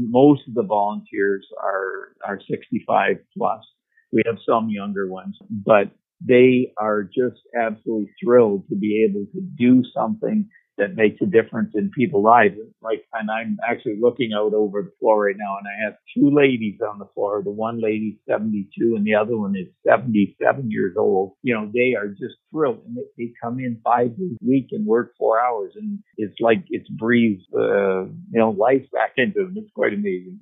most of the volunteers are 65 plus. We have some younger ones, but they are just absolutely thrilled to be able to do something that makes a difference in people's lives. Like, and I'm actually looking out over the floor right now, and I have two ladies on the floor. The one lady's 72, and the other one is 77 years old. You know, they are just thrilled, and they come in 5 days a week and work 4 hours, and it's like it's breathed, life back into them. It's quite amazing.